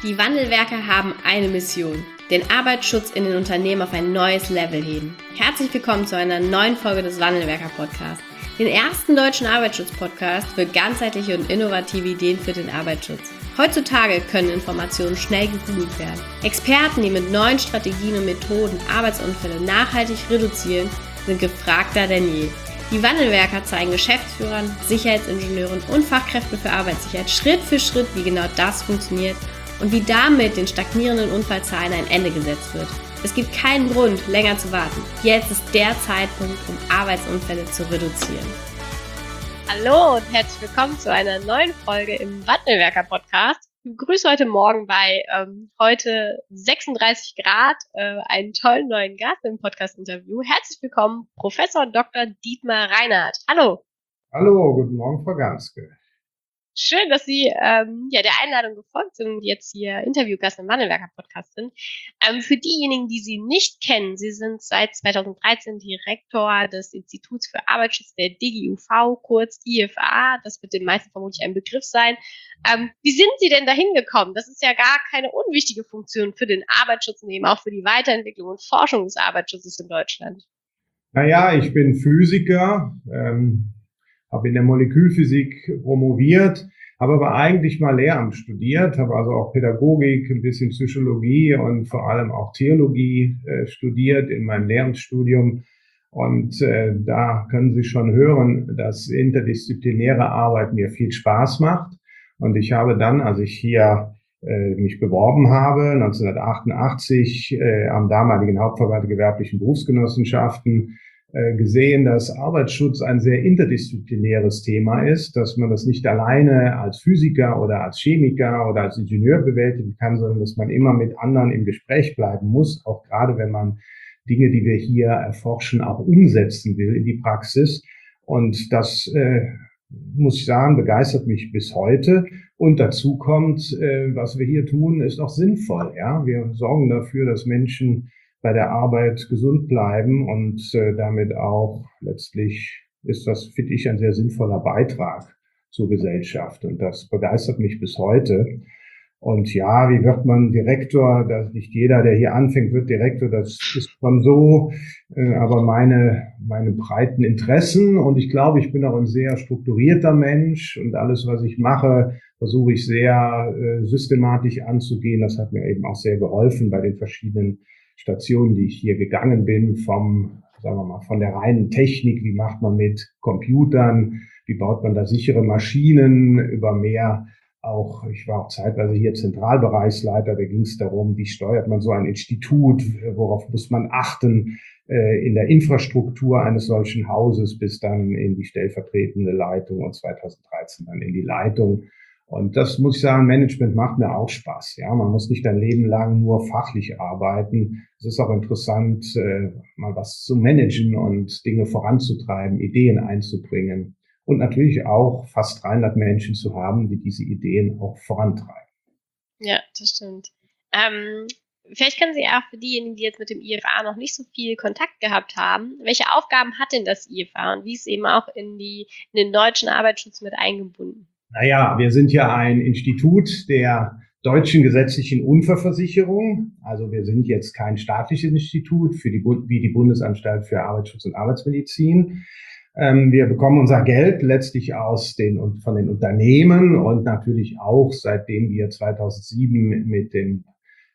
Die Wandelwerker haben eine Mission: den Arbeitsschutz in den Unternehmen auf ein neues Level heben. Herzlich willkommen zu einer neuen Folge des Wandelwerker-Podcasts, den ersten deutschen Arbeitsschutz-Podcast für ganzheitliche und innovative Ideen für den Arbeitsschutz. Heutzutage können Informationen schnell gegoogelt werden. Experten, die mit neuen Strategien und Methoden Arbeitsunfälle nachhaltig reduzieren, sind gefragter denn je. Die Wandelwerker zeigen Geschäftsführern, Sicherheitsingenieuren und Fachkräften für Arbeitssicherheit Schritt für Schritt, wie genau das funktioniert und wie damit den stagnierenden Unfallzahlen ein Ende gesetzt wird. Es gibt keinen Grund, länger zu warten. Jetzt ist der Zeitpunkt, um Arbeitsunfälle zu reduzieren. Hallo und herzlich willkommen zu einer neuen Folge im Wandelwerker-Podcast. Ich begrüße heute Morgen bei heute 36 Grad einen tollen neuen Gast im Podcast-Interview. Herzlich willkommen, Professor Dr. Dietmar Reinhardt. Hallo. Hallo, guten Morgen, Frau Ganske. Schön, dass Sie der Einladung gefolgt sind und jetzt hier Interviewgast im Wandelwerker-Podcast sind. Für diejenigen, die Sie nicht kennen, Sie sind seit 2013 Direktor des Instituts für Arbeitsschutz der DGUV, kurz IFA. Das wird den meisten vermutlich ein Begriff sein. Wie sind Sie denn dahin gekommen? Das ist ja gar keine unwichtige Funktion für den Arbeitsschutz und eben auch für die Weiterentwicklung und Forschung des Arbeitsschutzes in Deutschland. Naja, ich bin Physiker, habe in der Molekülphysik promoviert, habe aber eigentlich mal Lehramt studiert, habe also auch Pädagogik, ein bisschen Psychologie und vor allem auch Theologie studiert in meinem Lehramtsstudium. Und da können Sie schon hören, dass interdisziplinäre Arbeit mir viel Spaß macht. Und ich habe dann, als ich hier mich beworben habe, 1988 am damaligen Hauptverband der gewerblichen Berufsgenossenschaften, gesehen, dass Arbeitsschutz ein sehr interdisziplinäres Thema ist, dass man das nicht alleine als Physiker oder als Chemiker oder als Ingenieur bewältigen kann, sondern dass man immer mit anderen im Gespräch bleiben muss, auch gerade wenn man Dinge, die wir hier erforschen, auch umsetzen will in die Praxis. Und das, muss ich sagen, begeistert mich bis heute. Und dazu kommt, was wir hier tun, ist auch sinnvoll. Ja, wir sorgen dafür, dass Menschen bei der Arbeit gesund bleiben und damit auch letztlich ist das, finde ich, ein sehr sinnvoller Beitrag zur Gesellschaft und das begeistert mich bis heute. Und ja, wie wird man Direktor? Das nicht jeder, der hier anfängt, wird Direktor. Das ist schon so. Aber meine breiten Interessen und ich glaube, ich bin auch ein sehr strukturierter Mensch und alles, was ich mache, versuche ich sehr systematisch anzugehen. Das hat mir eben auch sehr geholfen bei den verschiedenen Stationen, die ich hier gegangen bin, sagen wir mal, von der reinen Technik, wie macht man mit Computern, wie baut man da sichere Maschinen, über mehr auch, ich war auch zeitweise hier Zentralbereichsleiter, da ging es darum, wie steuert man so ein Institut, worauf muss man achten in der Infrastruktur eines solchen Hauses, bis dann in die stellvertretende Leitung und 2013 dann in die Leitung. Und das muss ich sagen, Management macht mir auch Spaß. Ja, man muss nicht ein Leben lang nur fachlich arbeiten. Es ist auch interessant, mal was zu managen und Dinge voranzutreiben, Ideen einzubringen und natürlich auch fast 300 Menschen zu haben, die diese Ideen auch vorantreiben. Ja, das stimmt. Vielleicht können Sie auch für diejenigen, die jetzt mit dem IFA noch nicht so viel Kontakt gehabt haben, welche Aufgaben hat denn das IFA und wie ist eben auch in den deutschen Arbeitsschutz mit eingebunden? Naja, wir sind ja ein Institut der deutschen gesetzlichen Unfallversicherung. Also wir sind jetzt kein staatliches Institut wie die Bundesanstalt für Arbeitsschutz und Arbeitsmedizin. Wir bekommen unser Geld letztlich von den Unternehmen und natürlich auch, seitdem wir 2007 mit dem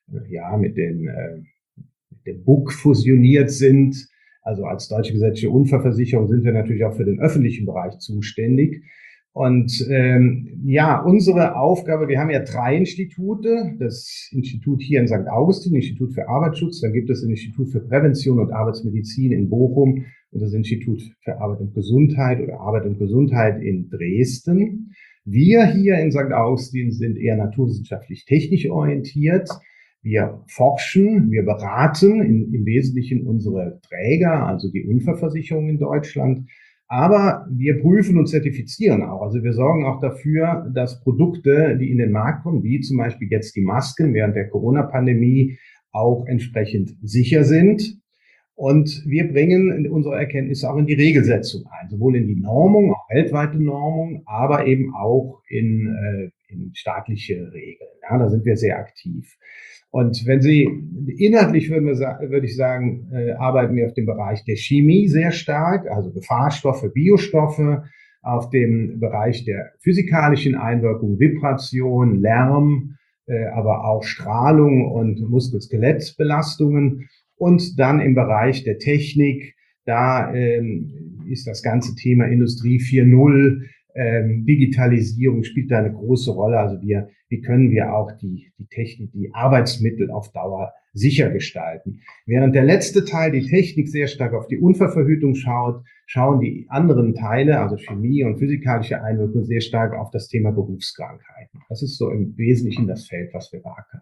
BUG fusioniert sind. Also als deutsche gesetzliche Unfallversicherung sind wir natürlich auch für den öffentlichen Bereich zuständig. Und unsere Aufgabe, wir haben ja 3 Institute, das Institut hier in St. Augustin, Institut für Arbeitsschutz, dann gibt es das Institut für Prävention und Arbeitsmedizin in Bochum und das Institut für Arbeit und Gesundheit oder Arbeit und Gesundheit in Dresden. Wir hier in St. Augustin sind eher naturwissenschaftlich technisch orientiert. Wir forschen, wir beraten im Wesentlichen unsere Träger, also die Unfallversicherung in Deutschland. Aber wir prüfen und zertifizieren auch. Also wir sorgen auch dafür, dass Produkte, die in den Markt kommen, wie zum Beispiel jetzt die Masken während der Corona-Pandemie, auch entsprechend sicher sind. Und wir bringen unsere Erkenntnisse auch in die Regelsetzung ein, sowohl in die Normung, auch weltweite Normung, aber eben auch in staatliche Regeln. Ja, da sind wir sehr aktiv. Und wenn Sie inhaltlich würde ich sagen, arbeiten wir auf dem Bereich der Chemie sehr stark, also Gefahrstoffe, Biostoffe, auf dem Bereich der physikalischen Einwirkung, Vibration, Lärm, aber auch Strahlung und Muskel-Skelett-Belastungen. Und dann im Bereich der Technik, da ist das ganze Thema Industrie 4.0, Digitalisierung spielt da eine große Rolle. Also wie können wir auch die Technik, die Arbeitsmittel auf Dauer sicher gestalten. Während der letzte Teil, die Technik, sehr stark auf die Unfallverhütung schaut, schauen die anderen Teile, also Chemie und physikalische Einwirkung, sehr stark auf das Thema Berufskrankheiten. Das ist so im Wesentlichen das Feld, was wir beackern.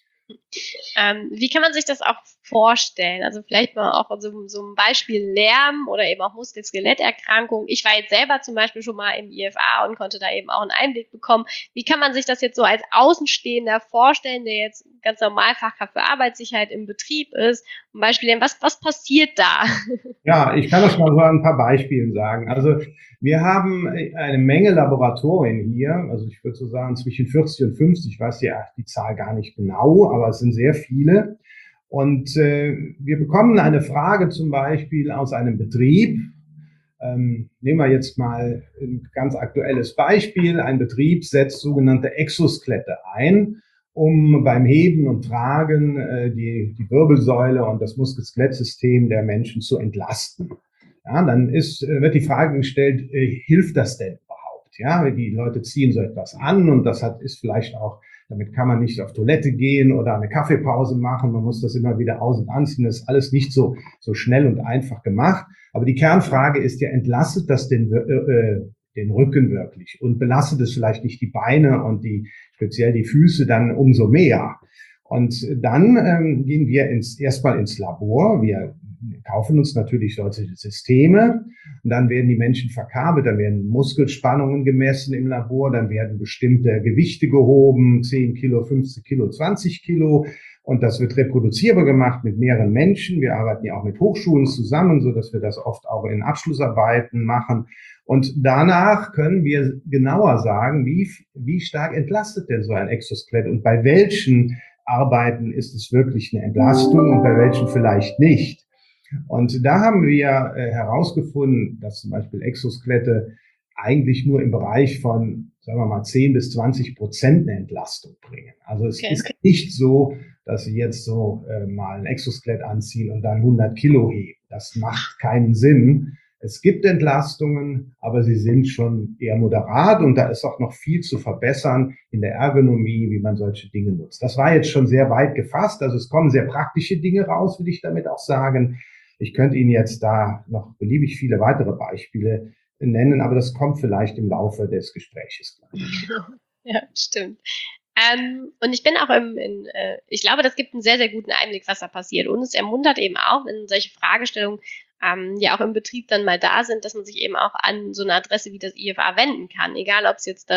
Wie kann man sich das auch vorstellen? Also vielleicht mal auch so ein Beispiel Lärm oder eben auch Muskel-Skeletterkrankungen. Ich war jetzt selber zum Beispiel schon mal im IFA und konnte da eben auch einen Einblick bekommen. Wie kann man sich das jetzt so als Außenstehender vorstellen, der jetzt ganz normal Fachkraft für Arbeitssicherheit im Betrieb ist? Zum Beispiel, was passiert da? Ja, ich kann das mal so an ein paar Beispielen sagen. Also wir haben eine Menge Laboratorien hier, also ich würde so sagen zwischen 40 und 50, ich weiß ja die Zahl gar nicht genau, aber es sind sehr viele. Und wir bekommen eine Frage zum Beispiel aus einem Betrieb. Nehmen wir jetzt mal ein ganz aktuelles Beispiel. Ein Betrieb setzt sogenannte Exoskelette ein, um beim Heben und Tragen die Wirbelsäule und das Muskel-Skelett-System der Menschen zu entlasten. Ja, dann wird die Frage gestellt, hilft das denn überhaupt? Ja, die Leute ziehen so etwas an und ist vielleicht auch, damit kann man nicht auf Toilette gehen oder eine Kaffeepause machen. Man muss das immer wieder aus- und anziehen. Das ist alles nicht so schnell und einfach gemacht. Aber die Kernfrage ist ja, entlastet das den Rücken wirklich und belastet es vielleicht nicht die Beine und speziell die Füße dann umso mehr. Und dann gehen wir erstmal ins Labor. Wir kaufen uns natürlich solche Systeme und dann werden die Menschen verkabelt, dann werden Muskelspannungen gemessen im Labor, dann werden bestimmte Gewichte gehoben, 10 Kilo, 15 Kilo, 20 Kilo. Und das wird reproduzierbar gemacht mit mehreren Menschen. Wir arbeiten ja auch mit Hochschulen zusammen, so dass wir das oft auch in Abschlussarbeiten machen. Und danach können wir genauer sagen, wie stark entlastet denn so ein Exoskelett und bei welchen Arbeiten ist es wirklich eine Entlastung und bei welchen vielleicht nicht. Und da haben wir herausgefunden, dass zum Beispiel Exoskelette eigentlich nur im Bereich von, sagen wir mal, 10 bis 20% eine Entlastung bringen. Also es ist nicht so, dass Sie jetzt so mal ein Exoskelett anziehen und dann 100 Kilo heben. Das macht keinen Sinn. Es gibt Entlastungen, aber sie sind schon eher moderat und da ist auch noch viel zu verbessern in der Ergonomie, wie man solche Dinge nutzt. Das war jetzt schon sehr weit gefasst, also es kommen sehr praktische Dinge raus, würde ich damit auch sagen. Ich könnte Ihnen jetzt da noch beliebig viele weitere Beispiele nennen, aber das kommt vielleicht im Laufe des Gespräches. Ja, stimmt. Und ich bin auch ich glaube, das gibt einen sehr, sehr guten Einblick, was da passiert. Und es ermuntert eben auch, wenn solche Fragestellungen ja auch im Betrieb dann mal da sind, dass man sich eben auch an so eine Adresse wie das IFA wenden kann. Egal, ob es jetzt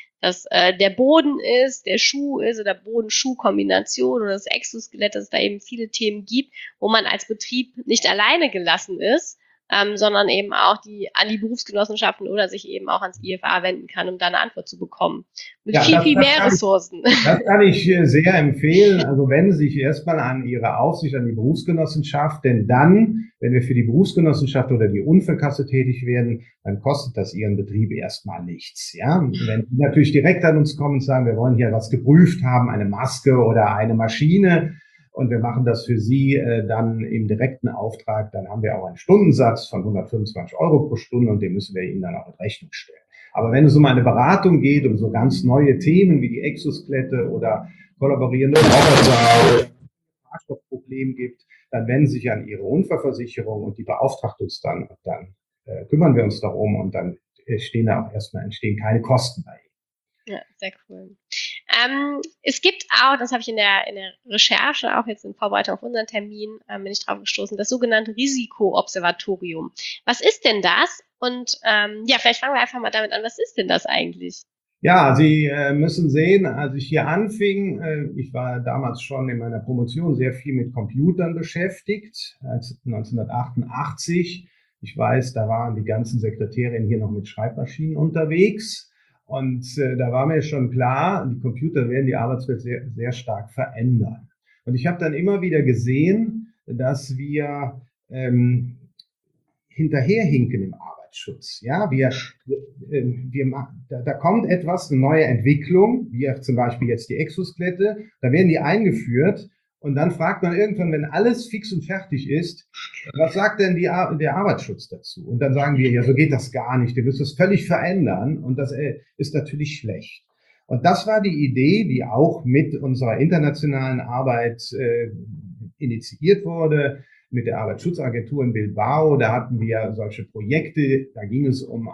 der Boden ist, der Schuh ist oder Boden-Schuh-Kombination oder das Exoskelett, dass es da eben viele Themen gibt, wo man als Betrieb nicht alleine gelassen ist, sondern eben auch an die Berufsgenossenschaften oder sich eben auch ans IFA wenden kann, um da eine Antwort zu bekommen. Mit viel mehr Ressourcen. Das kann ich sehr empfehlen. Also wenden Sie sich erstmal an Ihre Aufsicht, an die Berufsgenossenschaft, denn dann, wenn wir für die Berufsgenossenschaft oder die Unfallkasse tätig werden, dann kostet das Ihren Betrieb erstmal nichts. Ja, wenn Sie natürlich direkt an uns kommen und sagen, wir wollen hier was geprüft haben, eine Maske oder eine Maschine, und wir machen das für Sie dann im direkten Auftrag, dann haben wir auch einen Stundensatz von 125 Euro pro Stunde und den müssen wir Ihnen dann auch in Rechnung stellen. Aber wenn es um eine Beratung geht, um so ganz neue Themen wie die Exoskelette oder kollaborierende Roboter oder Fahrstoffproblem gibt, dann wenden Sie sich an Ihre Unfallversicherung und die beauftragt uns dann. Und dann kümmern wir uns darum und dann entstehen keine Kosten bei Ihnen. Ja, sehr cool. Es gibt auch, das habe ich in der Recherche, auch jetzt in Vorbereitung auf unseren Termin, bin ich drauf gestoßen, das sogenannte Risikoobservatorium. Was ist denn das? Und ja, vielleicht fangen wir einfach mal damit an, was ist denn das eigentlich? Ja, Sie müssen sehen, als ich hier anfing, ich war damals schon in meiner Promotion sehr viel mit Computern beschäftigt, als 1988. Ich weiß, da waren die ganzen Sekretärinnen hier noch mit Schreibmaschinen unterwegs. Und da war mir schon klar, die Computer werden die Arbeitswelt sehr, sehr stark verändern. Und ich habe dann immer wieder gesehen, dass wir hinterherhinken im Arbeitsschutz. Ja, da kommt etwas, eine neue Entwicklung, wie zum Beispiel jetzt die Exoskelette, da werden die eingeführt und dann fragt man irgendwann, wenn alles fix und fertig ist, was sagt denn der Arbeitsschutz dazu? Und dann sagen wir, ja, so geht das gar nicht, wir müssen das völlig verändern und das ist natürlich schlecht. Und das war die Idee, die auch mit unserer internationalen Arbeit initiiert wurde, mit der Arbeitsschutzagentur in Bilbao. Da hatten wir solche Projekte, da ging es um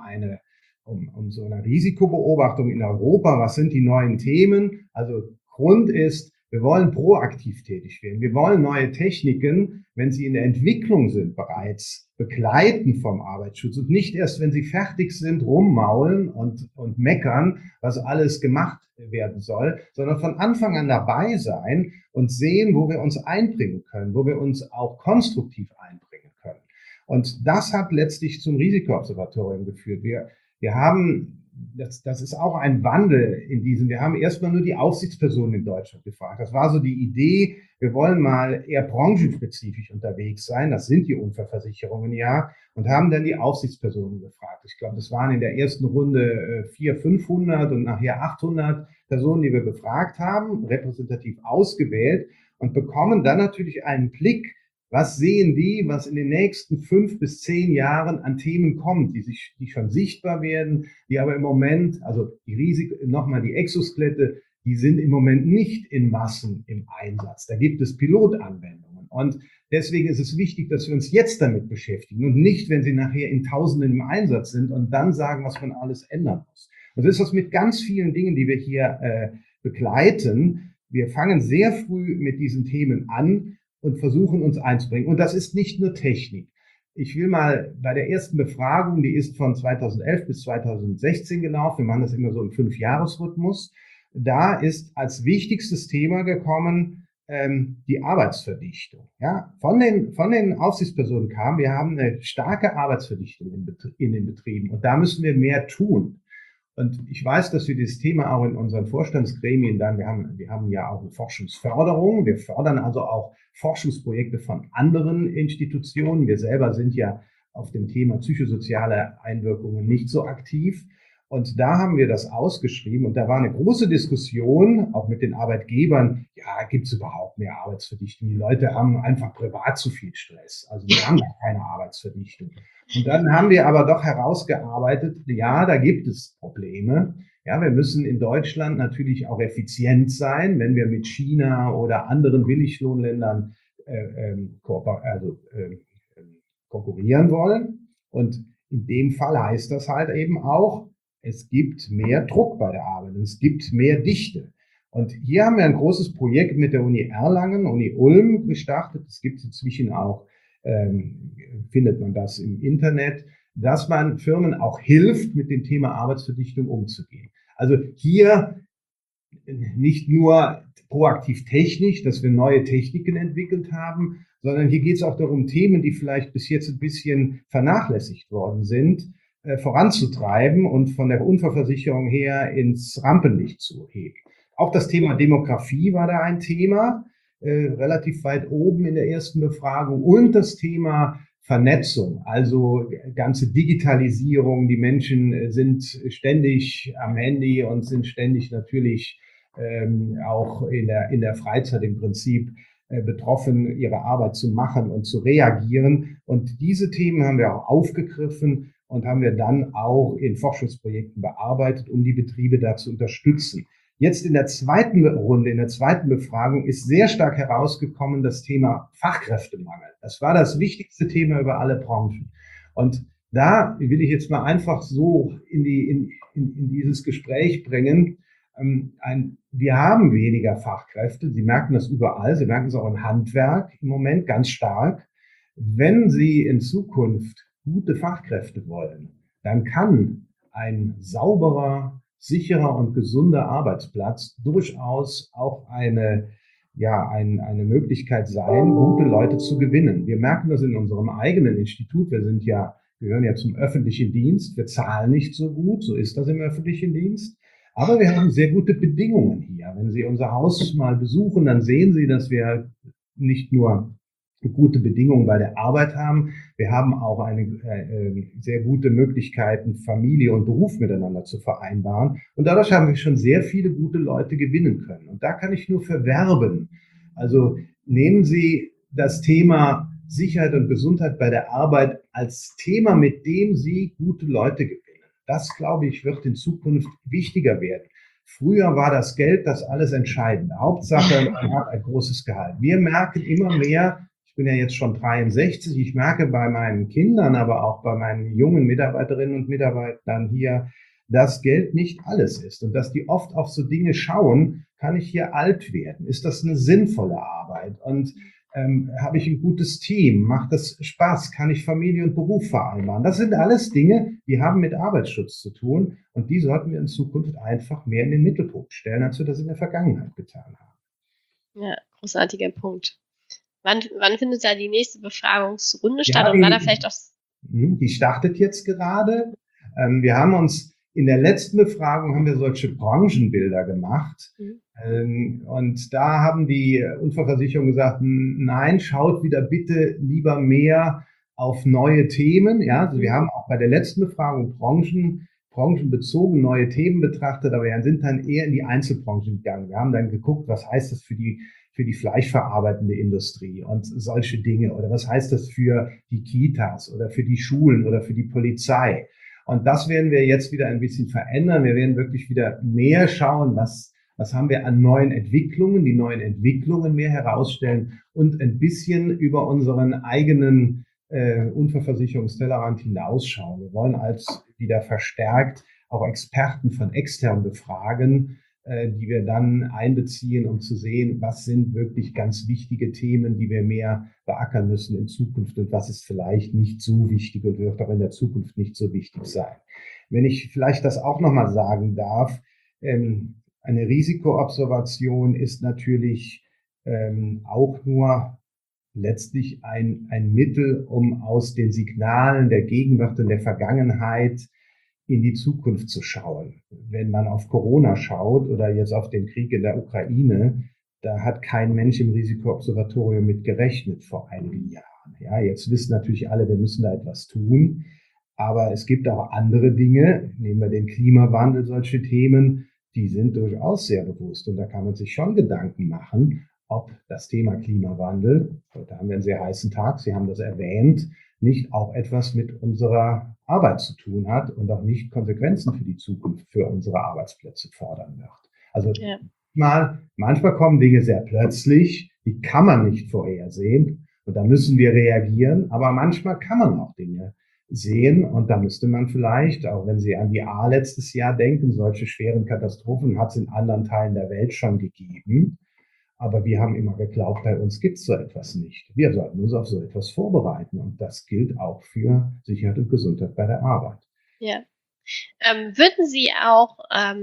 so eine Risikobeobachtung in Europa. Was sind die neuen Themen? Also Grund ist, wir wollen proaktiv tätig werden. Wir wollen neue Techniken, wenn sie in der Entwicklung sind, bereits begleiten vom Arbeitsschutz und nicht erst, wenn sie fertig sind, rummaulen und meckern, was alles gemacht werden soll, sondern von Anfang an dabei sein und sehen, wo wir uns einbringen können, wo wir uns auch konstruktiv einbringen können. Und das hat letztlich zum Risikoobservatorium geführt. Wir haben, das ist auch ein Wandel in diesem, wir haben erstmal nur die Aufsichtspersonen in Deutschland gefragt. Das war so die Idee, wir wollen mal eher branchenspezifisch unterwegs sein, das sind die Unfallversicherungen ja, und haben dann die Aufsichtspersonen gefragt. Ich glaube, das waren in der ersten Runde 400, 500 und nachher 800 Personen, die wir befragt haben, repräsentativ ausgewählt und bekommen dann natürlich einen Blick, was sehen die, was in den nächsten 5 bis 10 Jahren an Themen kommt, die schon sichtbar werden, die aber im Moment, also die Exoskelette, die sind im Moment nicht in Massen im Einsatz. Da gibt es Pilotanwendungen. Und deswegen ist es wichtig, dass wir uns jetzt damit beschäftigen und nicht, wenn sie nachher in Tausenden im Einsatz sind und dann sagen, was man alles ändern muss. Und so ist das mit ganz vielen Dingen, die wir hier begleiten. Wir fangen sehr früh mit diesen Themen an und versuchen uns einzubringen. Und das ist nicht nur Technik. Ich will mal bei der ersten Befragung, die ist von 2011 bis 2016 gelaufen, wir machen das immer so im 5-Jahres-Rhythmus, da ist als wichtigstes Thema gekommen die Arbeitsverdichtung. Ja, von den Aufsichtspersonen kam, wir haben eine starke Arbeitsverdichtung in den Betrieben und da müssen wir mehr tun. Und ich weiß, dass wir dieses Thema auch in unseren Vorstandsgremien wir haben ja auch eine Forschungsförderung. Wir fördern also auch Forschungsprojekte von anderen Institutionen. Wir selber sind ja auf dem Thema psychosoziale Einwirkungen nicht so aktiv. Und da haben wir das ausgeschrieben und da war eine große Diskussion, auch mit den Arbeitgebern, ja, gibt es überhaupt mehr Arbeitsverdichtung? Die Leute haben einfach privat zu viel Stress. Also wir haben gar keine Arbeitsverdichtung. Und dann haben wir aber doch herausgearbeitet, ja, da gibt es Probleme. Ja, wir müssen in Deutschland natürlich auch effizient sein, wenn wir mit China oder anderen Billiglohnländern konkurrieren wollen. Und in dem Fall heißt das halt eben auch, es gibt mehr Druck bei der Arbeit, es gibt mehr Dichte. Und hier haben wir ein großes Projekt mit der Uni Erlangen, Uni Ulm gestartet. Es gibt inzwischen auch, findet man das im Internet, dass man Firmen auch hilft, mit dem Thema Arbeitsverdichtung umzugehen. Also hier nicht nur proaktiv technisch, dass wir neue Techniken entwickelt haben, sondern hier geht es auch darum, Themen, die vielleicht bis jetzt ein bisschen vernachlässigt worden sind, voranzutreiben und von der Unfallversicherung her ins Rampenlicht zu heben. Auch das Thema Demografie war da ein Thema, relativ weit oben in der ersten Befragung, und das Thema Vernetzung, also ganze Digitalisierung. Die Menschen sind ständig am Handy und sind ständig natürlich auch in der Freizeit im Prinzip betroffen, ihre Arbeit zu machen und zu reagieren. Und diese Themen haben wir auch aufgegriffen und haben wir dann auch in Forschungsprojekten bearbeitet, um die Betriebe da zu unterstützen. Jetzt in der zweiten Runde, in der zweiten Befragung ist sehr stark herausgekommen das Thema Fachkräftemangel. Das war das wichtigste Thema über alle Branchen. Und da will ich jetzt mal einfach so in dieses Gespräch bringen. Wir haben weniger Fachkräfte. Sie merken das überall. Sie merken es auch im Handwerk im Moment ganz stark. Wenn Sie in Zukunft gute Fachkräfte wollen, dann kann ein sauberer, sicherer und gesunder Arbeitsplatz durchaus auch eine Möglichkeit sein, gute Leute zu gewinnen. Wir merken das in unserem eigenen Institut. Wir sind ja gehören ja zum öffentlichen Dienst. Wir zahlen nicht so gut, so ist das im öffentlichen Dienst. Aber wir haben sehr gute Bedingungen hier. Wenn Sie unser Haus mal besuchen, dann sehen Sie, dass wir nicht nur gute Bedingungen bei der Arbeit haben. Wir haben auch sehr gute Möglichkeiten, Familie und Beruf miteinander zu vereinbaren. Und dadurch haben wir schon sehr viele gute Leute gewinnen können. Und da kann ich nur verwerben. Also nehmen Sie das Thema Sicherheit und Gesundheit bei der Arbeit als Thema, mit dem Sie gute Leute gewinnen. Das, glaube ich, wird in Zukunft wichtiger werden. Früher war das Geld das alles Entscheidende. Hauptsache, man hat ein großes Gehalt. Wir merken immer mehr, ich bin ja jetzt schon 63, ich merke bei meinen Kindern, aber auch bei meinen jungen Mitarbeiterinnen und Mitarbeitern hier, dass Geld nicht alles ist und dass die oft auf so Dinge schauen, kann ich hier alt werden? Ist das eine sinnvolle Arbeit? Und habe ich ein gutes Team? Macht das Spaß? Kann ich Familie und Beruf vereinbaren? Das sind alles Dinge, die haben mit Arbeitsschutz zu tun und die sollten wir in Zukunft einfach mehr in den Mittelpunkt stellen, als wir das in der Vergangenheit getan haben. Ja, großartiger Punkt. Wann findet da die nächste Befragungsrunde statt? Und war da vielleicht auch... Die startet jetzt gerade. Wir haben uns in der letzten Befragung haben wir solche Branchenbilder gemacht. Und da haben die Unfallversicherungen gesagt, nein, schaut wieder bitte lieber mehr auf neue Themen. Ja, also wir haben auch bei der letzten Befragung branchenbezogen neue Themen betrachtet, aber wir sind dann eher in die Einzelbranchen gegangen. Wir haben dann geguckt, was heißt das für die fleischverarbeitende Industrie und solche Dinge. Oder was heißt das für die Kitas oder für die Schulen oder für die Polizei? Und das werden wir jetzt wieder ein bisschen verändern. Wir werden wirklich wieder mehr schauen, was haben wir an neuen Entwicklungen, die neuen Entwicklungen mehr herausstellen und ein bisschen über unseren eigenen Unfallversicherungstellerrand hinausschauen. Wir wollen als wieder verstärkt auch Experten von extern befragen, die wir dann einbeziehen, um zu sehen, was sind wirklich ganz wichtige Themen, die wir mehr beackern müssen in Zukunft und was ist vielleicht nicht so wichtig und wird auch in der Zukunft nicht so wichtig sein. Wenn ich vielleicht das auch nochmal sagen darf, eine Risikoobservation ist natürlich auch nur letztlich ein Mittel, um aus den Signalen der Gegenwart und der Vergangenheit in die Zukunft zu schauen. Wenn man auf Corona schaut oder jetzt auf den Krieg in der Ukraine, da hat kein Mensch im Risikoobservatorium mit gerechnet vor einigen Jahren. Ja, jetzt wissen natürlich alle, wir müssen da etwas tun. Aber es gibt auch andere Dinge, nehmen wir den Klimawandel, solche Themen, die sind durchaus sehr bewusst. Und da kann man sich schon Gedanken machen, ob das Thema Klimawandel, heute haben wir einen sehr heißen Tag, Sie haben das erwähnt, nicht auch etwas mit unserer Arbeit zu tun hat und auch nicht Konsequenzen für die Zukunft für unsere Arbeitsplätze fordern wird. Also manchmal kommen Dinge sehr plötzlich, die kann man nicht vorhersehen und da müssen wir reagieren, aber manchmal kann man auch Dinge sehen und da müsste man vielleicht, auch wenn Sie an die A letztes Jahr denken, solche schweren Katastrophen hat es in anderen Teilen der Welt schon gegeben. Aber wir haben immer geglaubt, bei uns gibt es so etwas nicht. Wir sollten uns auf so etwas vorbereiten. Und das gilt auch für Sicherheit und Gesundheit bei der Arbeit. Ja. Würden Sie auch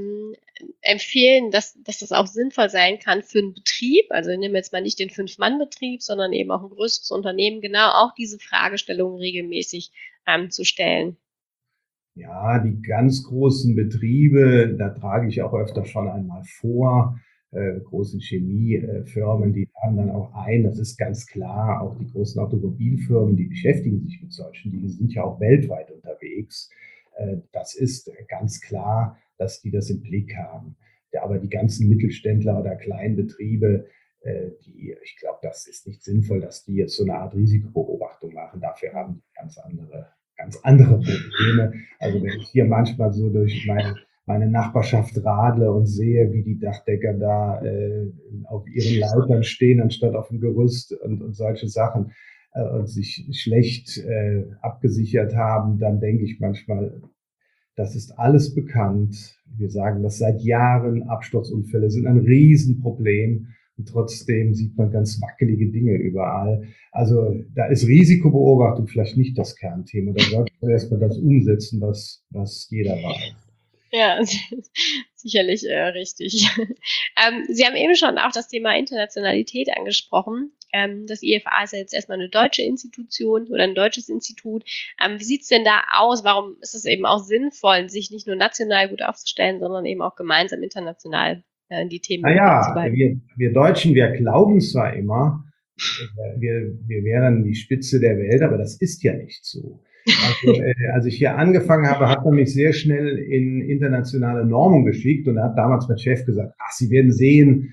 empfehlen, dass das auch sinnvoll sein kann für einen Betrieb? Also nehmen wir jetzt mal nicht den 5-Mann-Betrieb, sondern eben auch ein größeres Unternehmen, genau auch diese Fragestellungen regelmäßig zu stellen. Ja, die ganz großen Betriebe, da trage ich auch öfter schon einmal vor, großen Chemiefirmen, die laden dann auch ein, das ist ganz klar, auch die großen Automobilfirmen, die beschäftigen sich mit solchen Dingen, sind ja auch weltweit unterwegs. Das ist ganz klar, dass die das im Blick haben. Ja, aber die ganzen Mittelständler oder kleinen Betriebe, ich glaube, das ist nicht sinnvoll, dass die jetzt so eine Art Risikobeobachtung machen. Dafür haben die ganz andere Probleme. Also wenn ich hier manchmal so durch meine Nachbarschaft radle und sehe, wie die Dachdecker da auf ihren Leitern stehen, anstatt auf dem Gerüst und solche Sachen und sich schlecht abgesichert haben, dann denke ich manchmal, das ist alles bekannt. Wir sagen das seit Jahren, Absturzunfälle sind ein Riesenproblem und trotzdem sieht man ganz wackelige Dinge überall. Also da ist Risikobeobachtung vielleicht nicht das Kernthema. Da sollte man erstmal das umsetzen, was jeder weiß. Ja, sicherlich richtig. Sie haben eben schon auch das Thema Internationalität angesprochen. Das IFA ist ja jetzt erstmal eine deutsche Institution oder ein deutsches Institut. Wie sieht's denn da aus? Warum ist es eben auch sinnvoll, sich nicht nur national gut aufzustellen, sondern eben auch gemeinsam international die Themen im Blick zu Naja, behalten? wir Deutschen, wir glauben zwar immer, wir wären die Spitze der Welt, aber das ist ja nicht so. Also, als ich hier angefangen habe, hat man mich sehr schnell in internationale Normung geschickt und da hat damals mein Chef gesagt, ach, Sie werden sehen,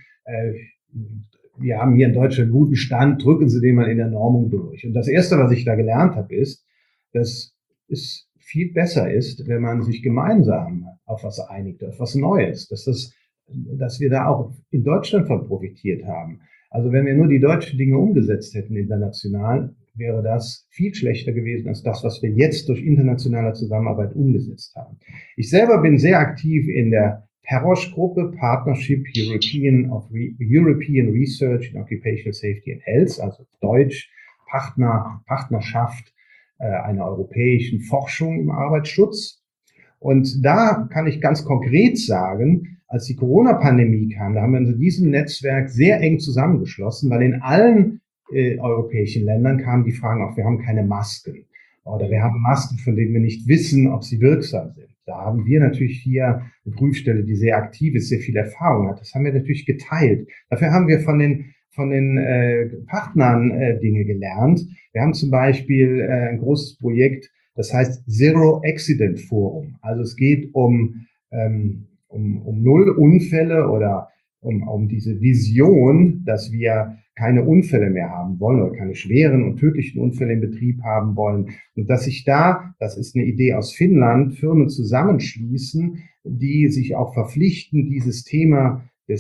wir haben hier in Deutschland einen guten Stand, drücken Sie den mal in der Normung durch. Und das Erste, was ich da gelernt habe, ist, dass es viel besser ist, wenn man sich gemeinsam auf was einigt, auf was Neues, dass wir da auch in Deutschland von profitiert haben. Also wenn wir nur die deutschen Dinge umgesetzt hätten international, wäre das viel schlechter gewesen als das, was wir jetzt durch internationale Zusammenarbeit umgesetzt haben. Ich selber bin sehr aktiv in der PEROSH-Gruppe, Partnership European Research in Occupational Safety and Health, also Deutsch, Partnerschaft einer europäischen Forschung im Arbeitsschutz. Und da kann ich ganz konkret sagen, als die Corona-Pandemie kam, da haben wir in diesem Netzwerk sehr eng zusammengeschlossen, weil in allen europäischen Ländern kamen die Fragen auf, wir haben keine Masken oder wir haben Masken, von denen wir nicht wissen, ob sie wirksam sind. Da haben wir natürlich hier eine Prüfstelle, die sehr aktiv ist, sehr viel Erfahrung hat. Das haben wir natürlich geteilt. Dafür haben wir von den Partnern Dinge gelernt. Wir haben zum Beispiel ein großes Projekt, das heißt Zero Accident Forum. Also es geht um null Unfälle oder um diese Vision, dass wir keine Unfälle mehr haben wollen oder keine schweren und tödlichen Unfälle im Betrieb haben wollen. Und dass sich da, das ist eine Idee aus Finnland, Firmen zusammenschließen, die sich auch verpflichten, dieses Thema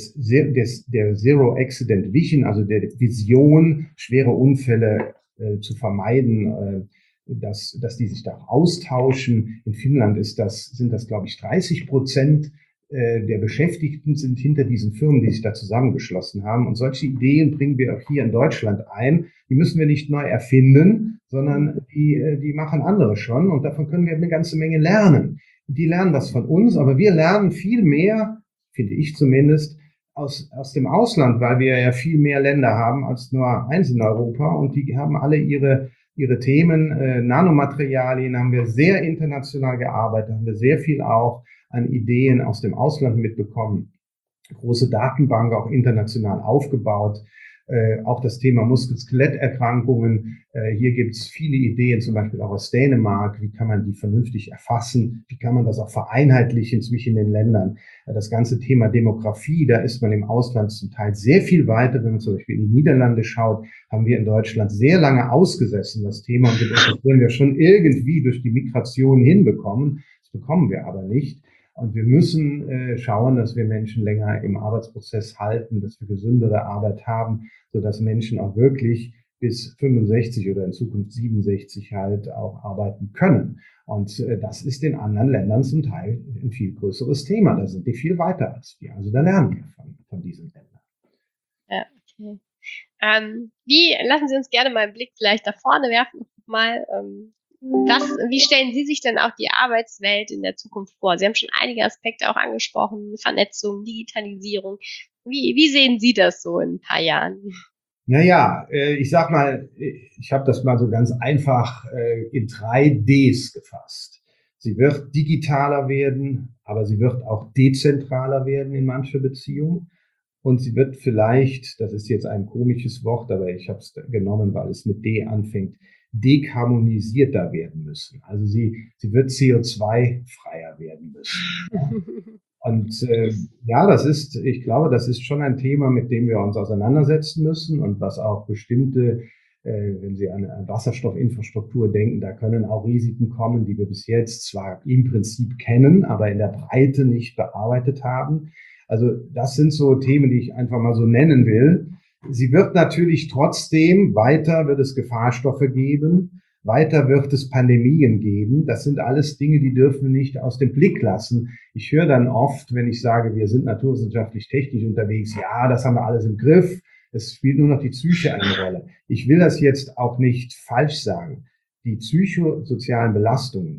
der Zero Accident Vision, also der Vision, schwere Unfälle zu vermeiden, dass die sich da auch austauschen. In Finnland sind das, glaube ich, 30% der Beschäftigten sind hinter diesen Firmen, die sich da zusammengeschlossen haben. Und solche Ideen bringen wir auch hier in Deutschland ein. Die müssen wir nicht neu erfinden, sondern die machen andere schon. Und davon können wir eine ganze Menge lernen. Die lernen das von uns, aber wir lernen viel mehr, finde ich zumindest, aus dem Ausland, weil wir ja viel mehr Länder haben als nur eins in Europa. Und die haben alle ihre Themen. Nanomaterialien haben wir sehr international gearbeitet, haben wir sehr viel auch an Ideen aus dem Ausland mitbekommen, große Datenbank auch international aufgebaut, auch das Thema Muskel-Skeletterkrankungen. Hier gibt es viele Ideen, zum Beispiel auch aus Dänemark. Wie kann man die vernünftig erfassen? Wie kann man das auch vereinheitlichen zwischen den Ländern? Das ganze Thema Demografie, da ist man im Ausland zum Teil sehr viel weiter. Wenn man zum Beispiel in die Niederlande schaut, haben wir in Deutschland sehr lange ausgesessen, das Thema. Und das wollen wir schon irgendwie durch die Migration hinbekommen. Das bekommen wir aber nicht. Und wir müssen schauen, dass wir Menschen länger im Arbeitsprozess halten, dass wir gesündere Arbeit haben, sodass Menschen auch wirklich bis 65 oder in Zukunft 67 halt auch arbeiten können. Und das ist in anderen Ländern zum Teil ein viel größeres Thema. Da sind die viel weiter als wir. Also da lernen wir von diesen Ländern. Ja, okay. Lassen Sie uns gerne mal einen Blick vielleicht da vorne werfen, mal. Wie stellen Sie sich denn auch die Arbeitswelt in der Zukunft vor? Sie haben schon einige Aspekte auch angesprochen, Vernetzung, Digitalisierung. Wie sehen Sie das so in ein paar Jahren? Naja, ich sag mal, ich habe das mal so ganz einfach in 3 Ds gefasst. Sie wird digitaler werden, aber sie wird auch dezentraler werden in mancher Beziehung. Und sie wird vielleicht, das ist jetzt ein komisches Wort, aber ich habe es genommen, weil es mit D anfängt, dekarbonisierter werden müssen. Also sie wird CO2-freier werden müssen. Ja? Und ich glaube, das ist schon ein Thema, mit dem wir uns auseinandersetzen müssen und was auch bestimmte, wenn Sie an Wasserstoffinfrastruktur denken, da können auch Risiken kommen, die wir bis jetzt zwar im Prinzip kennen, aber in der Breite nicht bearbeitet haben. Also das sind so Themen, die ich einfach mal so nennen will. Sie wird natürlich trotzdem, weiter wird es Gefahrstoffe geben, weiter wird es Pandemien geben. Das sind alles Dinge, die dürfen wir nicht aus dem Blick lassen. Ich höre dann oft, wenn ich sage, wir sind naturwissenschaftlich technisch unterwegs, ja, das haben wir alles im Griff. Es spielt nur noch die Psyche eine Rolle. Ich will das jetzt auch nicht falsch sagen. Die psychosozialen Belastungen,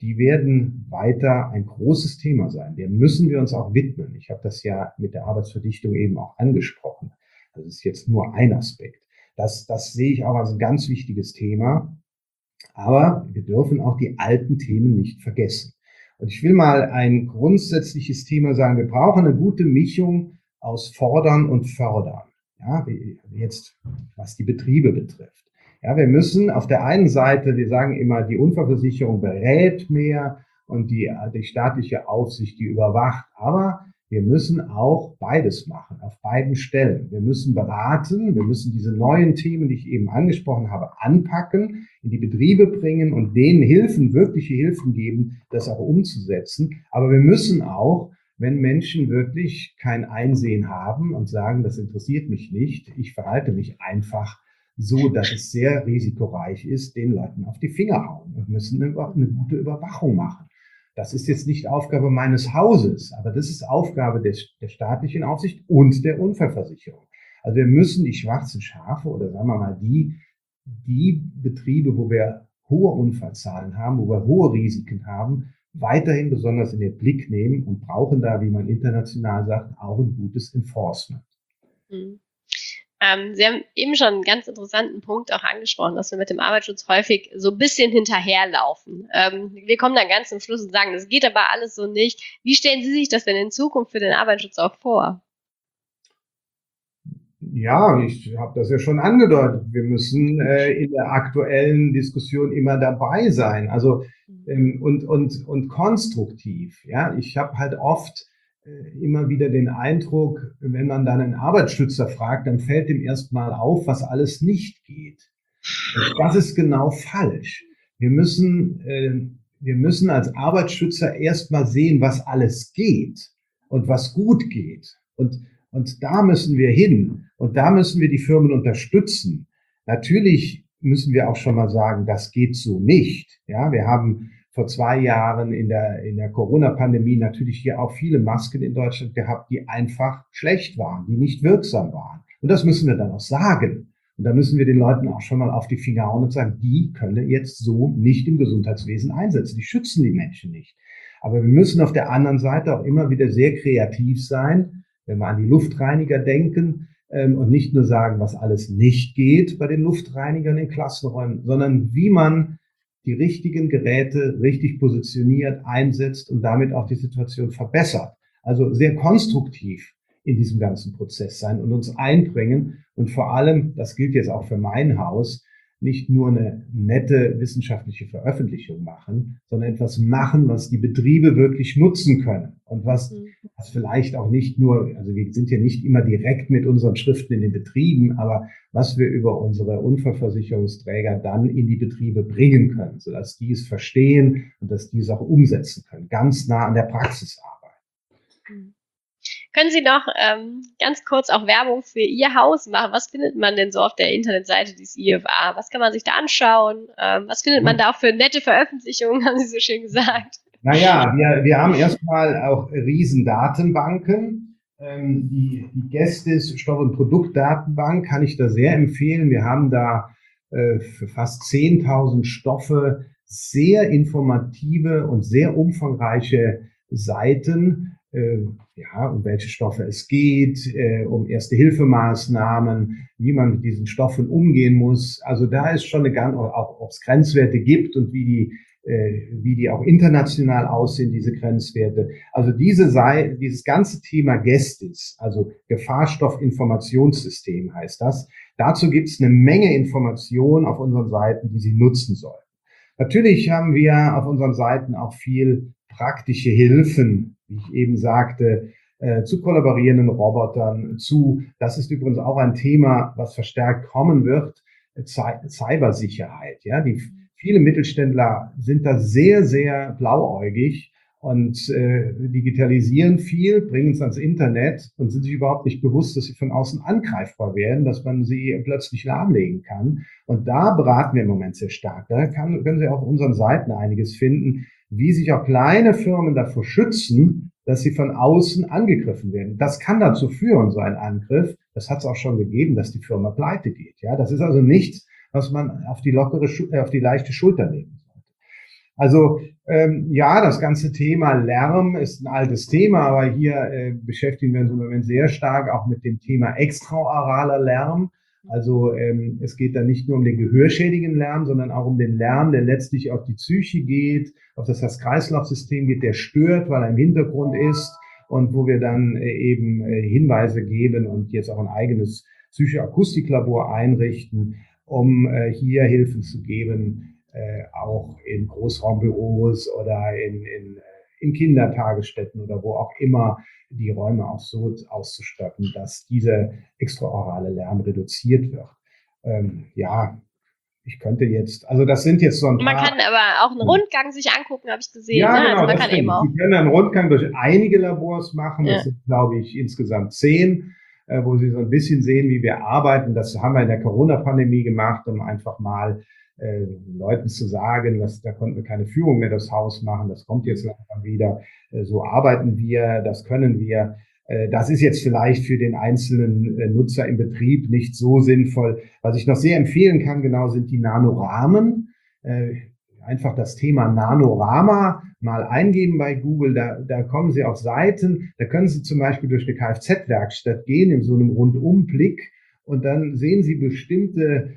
die werden weiter ein großes Thema sein. Dem müssen wir uns auch widmen. Ich habe das ja mit der Arbeitsverdichtung eben auch angesprochen. Das ist jetzt nur ein Aspekt. Das sehe ich auch als ein ganz wichtiges Thema. Aber wir dürfen auch die alten Themen nicht vergessen. Und ich will mal ein grundsätzliches Thema sagen. Wir brauchen eine gute Mischung aus Fordern und Fördern. Ja, jetzt, was die Betriebe betrifft. Ja, wir müssen auf der einen Seite, wir sagen immer, die Unfallversicherung berät mehr und die staatliche Aufsicht, die überwacht. Aber wir müssen auch beides machen, auf beiden Stellen. Wir müssen beraten, wir müssen diese neuen Themen, die ich eben angesprochen habe, anpacken, in die Betriebe bringen und denen Hilfen, wirkliche Hilfen geben, das auch umzusetzen. Aber wir müssen auch, wenn Menschen wirklich kein Einsehen haben und sagen, das interessiert mich nicht, ich verhalte mich einfach so, dass es sehr risikoreich ist, den Leuten auf die Finger hauen und müssen eine gute Überwachung machen. Das ist jetzt nicht Aufgabe meines Hauses, aber das ist Aufgabe der staatlichen Aufsicht und der Unfallversicherung. Also wir müssen die schwarzen Schafe oder sagen wir mal die Betriebe, wo wir hohe Unfallzahlen haben, wo wir hohe Risiken haben, weiterhin besonders in den Blick nehmen und brauchen da, wie man international sagt, auch ein gutes Enforcement. Mhm. Sie haben eben schon einen ganz interessanten Punkt auch angesprochen, dass wir mit dem Arbeitsschutz häufig so ein bisschen hinterherlaufen. Wir kommen dann ganz zum Schluss und sagen, das geht aber alles so nicht. Wie stellen Sie sich das denn in Zukunft für den Arbeitsschutz auch vor? Ja, ich habe das ja schon angedeutet. Wir müssen in der aktuellen Diskussion immer dabei sein, also und konstruktiv. Ja, ich habe halt oft immer wieder den Eindruck, wenn man dann einen Arbeitsschützer fragt, dann fällt ihm erstmal auf, was alles nicht geht. Und das ist genau falsch. Wir müssen als Arbeitsschützer erstmal sehen, was alles geht und was gut geht. Und da müssen wir hin. Und da müssen wir die Firmen unterstützen. Natürlich müssen wir auch schon mal sagen, das geht so nicht. Ja, wir haben vor 2 Jahren in der Corona-Pandemie natürlich hier auch viele Masken in Deutschland gehabt, die einfach schlecht waren, die nicht wirksam waren. Und das müssen wir dann auch sagen. Und da müssen wir den Leuten auch schon mal auf die Finger hauen und sagen, die können jetzt so nicht im Gesundheitswesen einsetzen. Die schützen die Menschen nicht. Aber wir müssen auf der anderen Seite auch immer wieder sehr kreativ sein, wenn wir an die Luftreiniger denken, und nicht nur sagen, was alles nicht geht bei den Luftreinigern in Klassenräumen, sondern wie man die richtigen Geräte richtig positioniert, einsetzt und damit auch die Situation verbessert. Also sehr konstruktiv in diesem ganzen Prozess sein und uns einbringen und vor allem, das gilt jetzt auch für mein Haus, nicht nur eine nette wissenschaftliche Veröffentlichung machen, sondern etwas machen, was die Betriebe wirklich nutzen können und was vielleicht auch nicht nur, also wir sind ja nicht immer direkt mit unseren Schriften in den Betrieben, aber was wir über unsere Unfallversicherungsträger dann in die Betriebe bringen können, sodass die es verstehen und dass die es auch umsetzen können, ganz nah an der Praxisarbeit. Können Sie noch ganz kurz auch Werbung für Ihr Haus machen? Was findet man denn so auf der Internetseite des IFA? Was kann man sich da anschauen? Was findet man da auch für nette Veröffentlichungen, haben Sie so schön gesagt? Naja, wir haben erstmal auch Riesendatenbanken. Die Gestis Stoff- und Produktdatenbank kann ich da sehr empfehlen. Wir haben da für fast 10.000 Stoffe sehr informative und sehr umfangreiche Seiten, um welche Stoffe es geht, um Erste-Hilfemaßnahmen, wie man mit diesen Stoffen umgehen muss. Also da ist schon auch ob es Grenzwerte gibt und wie die auch international aussehen, diese Grenzwerte. Also dieses ganze Thema Gestis, also Gefahrstoffinformationssystem heißt das. Dazu gibt es eine Menge Informationen auf unseren Seiten, die Sie nutzen sollen. Natürlich haben wir auf unseren Seiten auch viel praktische Hilfen, wie ich eben sagte, zu kollaborierenden Robotern, das ist übrigens auch ein Thema, was verstärkt kommen wird, Cybersicherheit. Ja, viele Mittelständler sind da sehr, sehr blauäugig und digitalisieren viel, bringen es ans Internet und sind sich überhaupt nicht bewusst, dass sie von außen angreifbar werden, dass man sie plötzlich lahmlegen kann. Und da beraten wir im Moment sehr stark. Da können Sie auf unseren Seiten einiges finden, wie sich auch kleine Firmen davor schützen, dass sie von außen angegriffen werden. Das kann dazu führen, so ein Angriff, das hat es auch schon gegeben, dass die Firma pleite geht. Ja, das ist also nichts, was man auf die leichte Schulter nehmen sollte. Also ja, das ganze Thema Lärm ist ein altes Thema, aber hier beschäftigen wir uns im Moment sehr stark auch mit dem Thema extraoraler Lärm. Also es geht da nicht nur um den gehörschädigen Lärm, sondern auch um den Lärm, der letztlich auf die Psyche geht, auf das Herz-Kreislauf-System geht, der stört, weil er im Hintergrund ist und wo wir dann eben Hinweise geben und jetzt auch ein eigenes Psychoakustiklabor einrichten, um hier Hilfen zu geben, auch in Großraumbüros oder in Kindertagesstätten oder wo auch immer, die Räume auch so auszustatten, dass dieser extraorale Lärm reduziert wird. Ja, ich könnte jetzt, also das sind jetzt so ein Man paar. kann aber auch einen Rundgang sich angucken, habe ich gesehen. Ja, Ne? genau, Also man das kann stimmt. eben auch. Sie können einen Rundgang durch einige Labors machen. Ja. Das sind, glaube ich, insgesamt 10, wo Sie so ein bisschen sehen, wie wir arbeiten. Das haben wir in der Corona-Pandemie gemacht, um einfach mal Leuten zu sagen, dass da konnten wir keine Führung mehr durchs Haus machen. Das kommt jetzt langsam wieder. So arbeiten wir, das können wir. Das ist jetzt vielleicht für den einzelnen Nutzer im Betrieb nicht so sinnvoll. Was ich noch sehr empfehlen kann, genau, sind die Nanorahmen. Einfach das Thema Nanorama mal eingeben bei Google, da kommen Sie auf Seiten, da können Sie zum Beispiel durch eine Kfz-Werkstatt gehen in so einem Rundumblick und dann sehen Sie bestimmte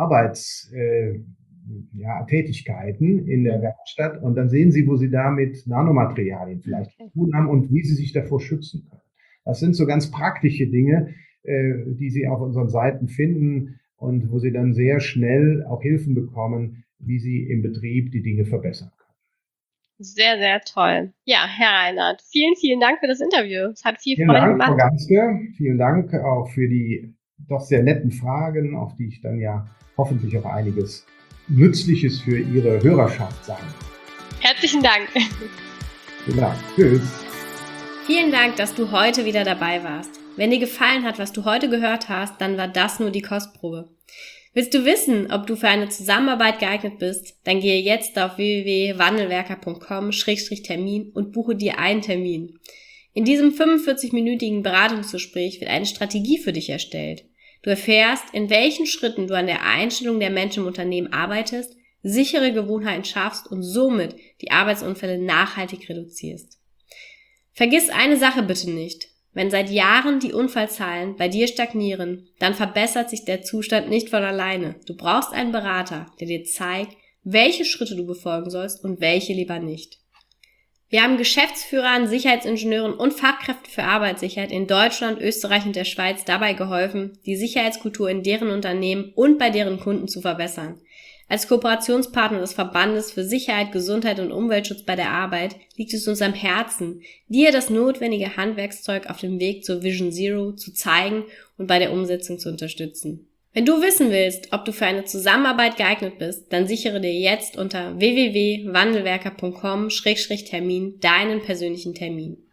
Tätigkeiten in der Werkstatt und dann sehen Sie, wo Sie da mit Nanomaterialien vielleicht zu tun haben und wie Sie sich davor schützen können. Das sind so ganz praktische Dinge, die Sie auf unseren Seiten finden und wo Sie dann sehr schnell auch Hilfen bekommen, wie Sie im Betrieb die Dinge verbessern können. Sehr, sehr toll. Ja, Herr Reinhardt, vielen, vielen Dank für das Interview. Es hat viel Vielen Freude Dank, gemacht. Frau Ganske. Vielen Dank auch für die doch sehr netten Fragen, auf die ich dann ja hoffentlich auch einiges Nützliches für Ihre Hörerschaft sagen. Herzlichen Dank. Vielen Dank. Tschüss. Vielen Dank, dass du heute wieder dabei warst. Wenn dir gefallen hat, was du heute gehört hast, dann war das nur die Kostprobe. Willst du wissen, ob du für eine Zusammenarbeit geeignet bist? Dann gehe jetzt auf www.wandelwerker.com/Termin und buche dir einen Termin. In diesem 45-minütigen Beratungsgespräch wird eine Strategie für dich erstellt. Du erfährst, in welchen Schritten du an der Einstellung der Menschen im Unternehmen arbeitest, sichere Gewohnheiten schaffst und somit die Arbeitsunfälle nachhaltig reduzierst. Vergiss eine Sache bitte nicht. Wenn seit Jahren die Unfallzahlen bei dir stagnieren, dann verbessert sich der Zustand nicht von alleine. Du brauchst einen Berater, der dir zeigt, welche Schritte du befolgen sollst und welche lieber nicht. Wir haben Geschäftsführern, Sicherheitsingenieuren und Fachkräften für Arbeitssicherheit in Deutschland, Österreich und der Schweiz dabei geholfen, die Sicherheitskultur in deren Unternehmen und bei deren Kunden zu verbessern. Als Kooperationspartner des Verbandes für Sicherheit, Gesundheit und Umweltschutz bei der Arbeit liegt es uns am Herzen, dir das notwendige Handwerkszeug auf dem Weg zur Vision Zero zu zeigen und bei der Umsetzung zu unterstützen. Wenn du wissen willst, ob du für eine Zusammenarbeit geeignet bist, dann sichere dir jetzt unter www.wandelwerker.com/Termin deinen persönlichen Termin.